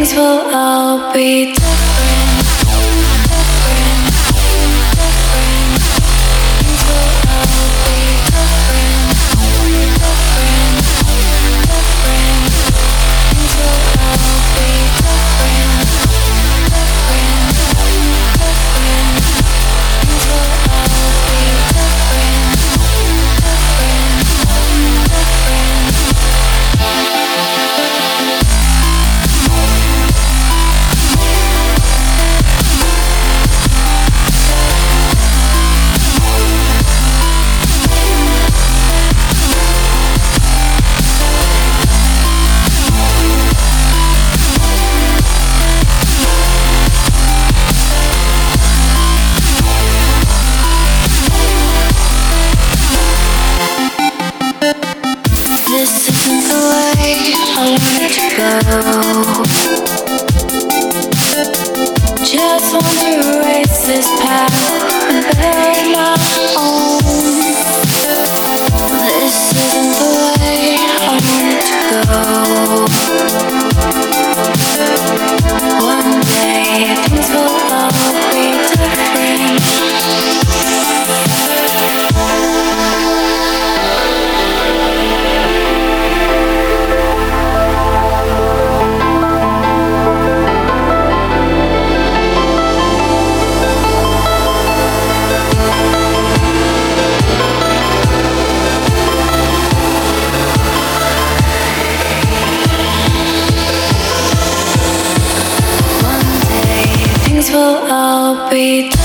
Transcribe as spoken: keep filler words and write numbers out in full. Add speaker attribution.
Speaker 1: will all be different. This isn't the way I wanted to go. Just want to erase this path and build my own. This isn't the way I wanted to go. One day things will all be different. Will all be